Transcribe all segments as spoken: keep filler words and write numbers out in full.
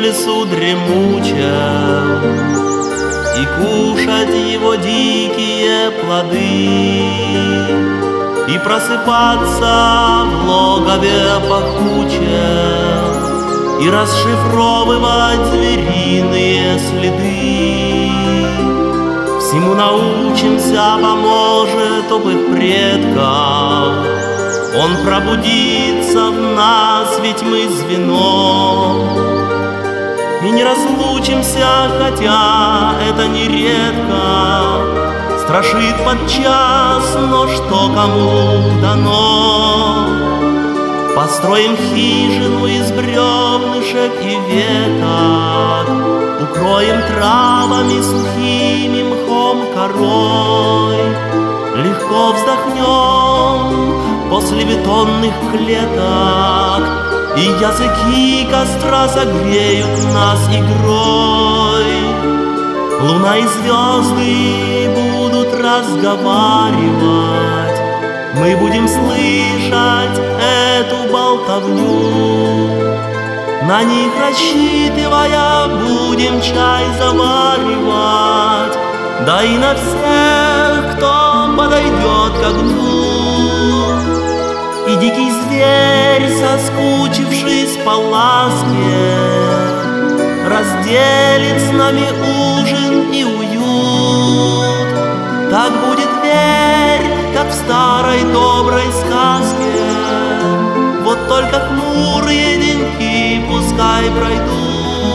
лесу дремучем и кушать его дикие плоды, и просыпаться в логове пахучем, и расшифровывать звериные следы. Всему научимся, поможет опыт предков. Он пробудится в нас, ведь мы звено. И не разлучимся, хотя это нередко страшит подчас, но что кому дано. Построим хижину из бревнышек и веток, укроем травами сухими, мхом, корой. Легко вздохнем после бетонных клеток, и языки костра согреют нас игрой. Луна и звезды будут разговаривать, мы будем слышать эту болтовню. На них рассчитывая, будем чай заваривать, да и на всех, кто подойдет к огню. И дикий зверь, соскучившись по ласке, разделит с нами ужин и уют. Так будет, верь, как в старой доброй сказке. Вот только хмурые деньки пускай пройдут.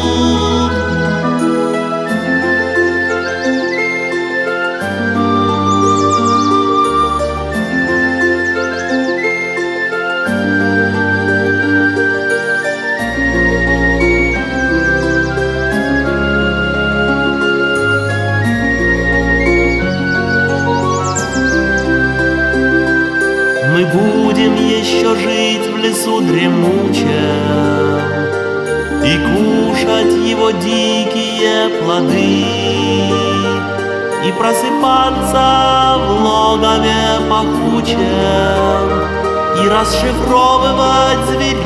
Мы будем еще жить в лесу дремучем и кушать его дикие плоды, и просыпаться в логове пахучем, и расшифровывать зверь